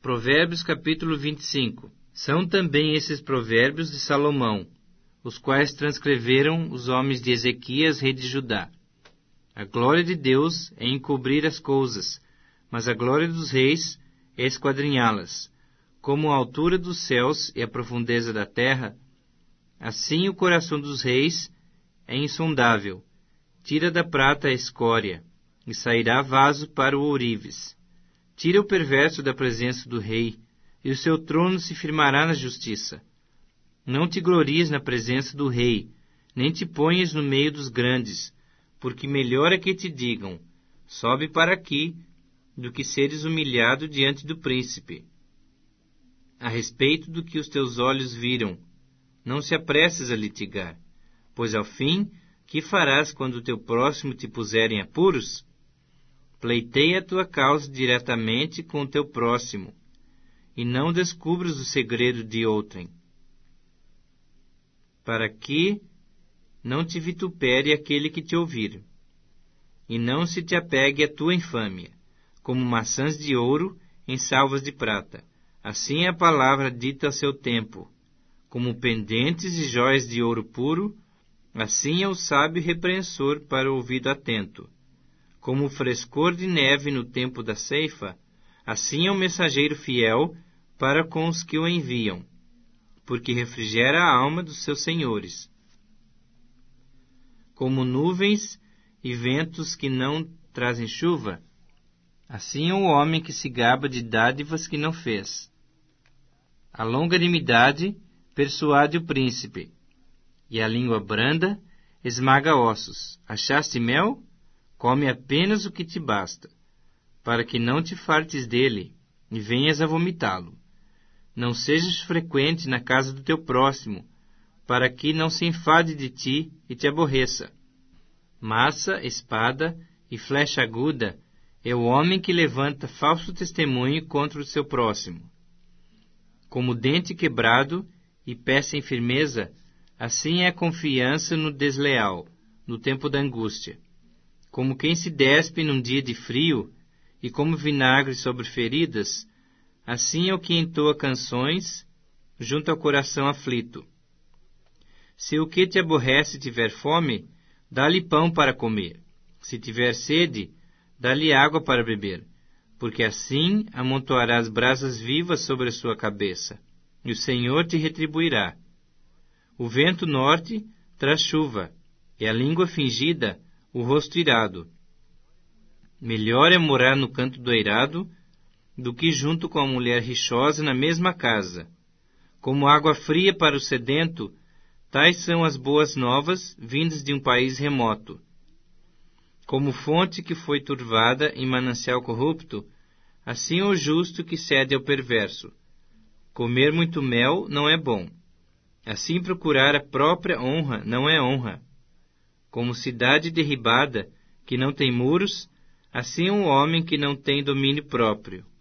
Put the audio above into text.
Provérbios capítulo 25. São também esses provérbios de Salomão, os quais transcreveram os homens de Ezequias, rei de Judá. A glória de Deus é encobrir as coisas, mas a glória dos reis é esquadrinhá-las. Como a altura dos céus e a profundeza da terra, assim o coração dos reis é insondável. Tira da prata a escória, e sairá vaso para o ourives. Tira o perverso da presença do rei, e o seu trono se firmará na justiça. Não te glories na presença do rei, nem te ponhas no meio dos grandes, porque melhor é que te digam, sobe para aqui, do que seres humilhado diante do príncipe. A respeito do que os teus olhos viram, não se apresses a litigar, pois ao fim, que farás quando o teu próximo te puser em apuros? Pleiteia a tua causa diretamente com o teu próximo, e não descubras o segredo de outrem, para que não te vitupere aquele que te ouvir, e não se te apegue a tua infâmia, como maçãs de ouro em salvas de prata. Assim é a palavra dita a seu tempo, como pendentes e jóias de ouro puro, assim é o sábio repreensor para o ouvido atento. Como o frescor de neve no tempo da ceifa, assim é o mensageiro fiel para com os que o enviam, porque refrigera a alma dos seus senhores. Como nuvens e ventos que não trazem chuva, assim é o homem que se gaba de dádivas que não fez. A longanimidade persuade o príncipe, e a língua branda esmaga ossos. Achaste mel? Come apenas o que te basta, para que não te fartes dele e venhas a vomitá-lo. Não sejas frequente na casa do teu próximo, para que não se enfade de ti e te aborreça. Massa, espada e flecha aguda é o homem que levanta falso testemunho contra o seu próximo. Como dente quebrado e pé sem firmeza, assim é a confiança no desleal, no tempo da angústia. Como quem se despe num dia de frio, e como vinagre sobre feridas, assim é o que entoa canções junto ao coração aflito. Se o que te aborrece tiver fome, dá-lhe pão para comer. Se tiver sede, dá-lhe água para beber, porque assim amontoarás brasas vivas sobre a sua cabeça, e o Senhor te retribuirá. O vento norte traz chuva, e a língua fingida o rosto irado. Melhor é morar no canto do eirado do que junto com a mulher rixosa na mesma casa. Como água fria para o sedento, tais são as boas novas vindas de um país remoto. Como fonte que foi turvada em manancial corrupto, assim é o justo que cede ao perverso. Comer muito mel não é bom. Assim procurar a própria honra não é honra. Como cidade derribada, que não tem muros, assim é um homem que não tem domínio próprio.